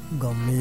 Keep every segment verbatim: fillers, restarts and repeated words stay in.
ගමේ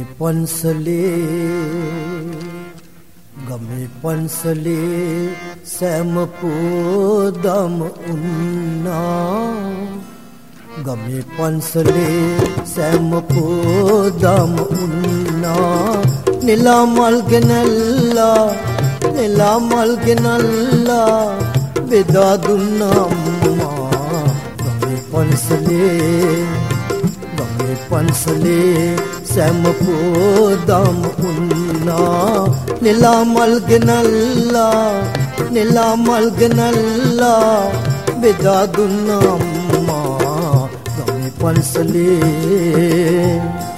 පන්සලේ ගමේ පන්සලේ සෑම පොදම උන්නා ගමේ පන්සලේ සෑම පොදම උන්නා නිලා මල් ගෙනල්ලා නිලා මල් ගෙනල්ලා බෙදා දුන්නා අම්මා ගමේ පන්සලේ ගමේ පන්සලේ සෑම පොදම උන්නා නිලා මල් ගෙනල්ලා නිලා මල් ගෙනල්ලා බෙදා දුන්නා අම්මා ගමේ පන්සලේ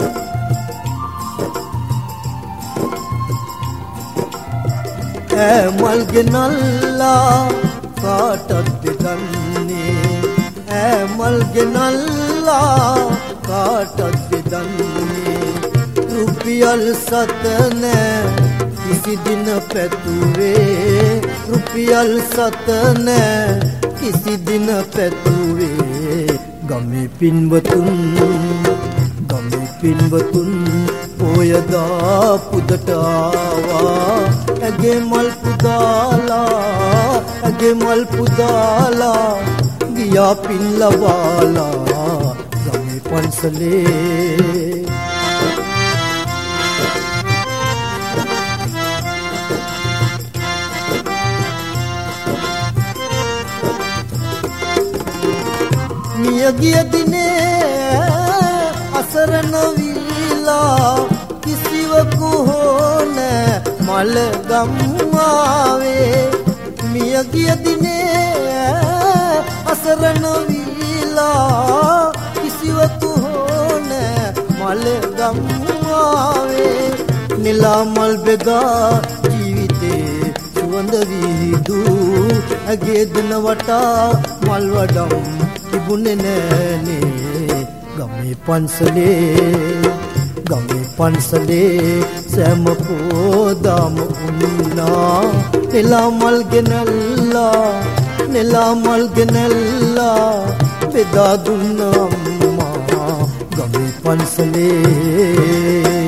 ඈ මල් ගෙනල්ලා කාටද බෙදන්නේ ඈ මල් ගෙනල්ලා කාටද බෙදන්නේ රුපියල් සත නෑ කිසි දින පැතුවේ රුපියල් සත නෑ කිසි දින පැතුවේ ගමේ පින්වතුන් ගමේ පින්වතුන් පොයදා පුදට ආවා ඇගේ මල් පුදාලා ඇගේ මල් පුදාලා ගියා පින් ලබාලා ගමේ පන්සලේ මිය ගිය දිනේ අසරණ වීලා කිසිවකු හෝ නෑ මල ගම්මාවේ මිය ගිය දිනේ අසරණ වීලා කිසිවකු හෝ නෑ මල ගම්මාවේ නිලා මල් බෙදා ජීවිතේ සුවඳ වීදු ඇගේ දින වටා මල් වඩම් තිබුණේ නෑනේ ගමේ පන්සලේ ගමේ පන්සලේ සෑම පොදම උන්නා නිලා මල් ගෙනල්ලා නිලා මල් ගෙනල්ලා බෙදා දුන්නා අම්මා ගමේ පන්සලේ